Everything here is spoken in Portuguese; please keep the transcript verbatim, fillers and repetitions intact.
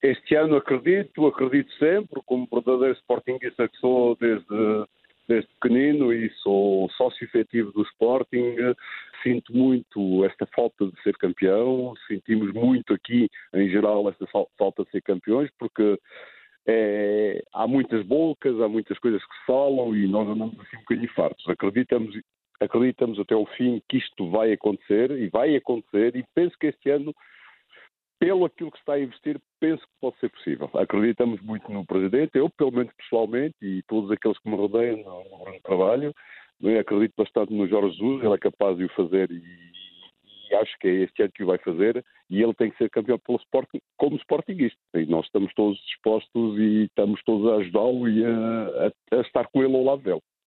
este ano acredito, acredito sempre, como verdadeiro sportinguista que sou desde, desde pequenino e sou sócio efetivo do Sporting, sinto muito esta falta de ser campeão, sentimos muito aqui, em geral, esta falta de ser campeões, porque é, há muitas bocas, há muitas coisas que se falam e nós andamos assim um bocadinho fartos. Acreditamos, acreditamos até o fim que isto vai acontecer e vai acontecer e penso que este ano, pelo aquilo que se está a investir, penso que pode ser possível. Acreditamos muito no Presidente, eu, pelo menos pessoalmente, e todos aqueles que me rodeiam no, no grande trabalho. Eu acredito bastante no Jorge Jesus, ele é capaz de o fazer e, e acho que é este ano que o vai fazer e ele tem que ser campeão pelo Sporting, como Sportingista. E nós estamos todos dispostos e estamos todos a ajudá-lo e a, a, a estar com ele ao lado dele.